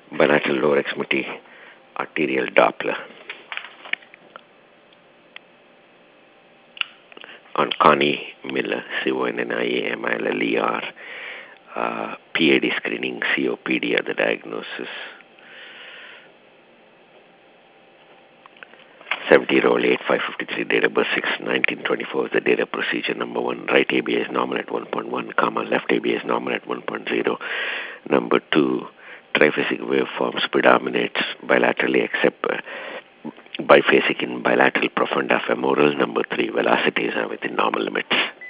bilateral lower extremity arterial Doppler. On Connie Miller, CONNIAMILLER, PAD screening, COPD are the diagnosis. 70-year-old, 8553, date of birth 6/1924 is the data procedure. Number 1, right ABI is normal at 1.1, comma, left ABI is normal at 1.0. Number 2, triphasic waveforms predominates bilaterally except biphasic in bilateral profunda femoral. Number 3, velocities are within normal limits.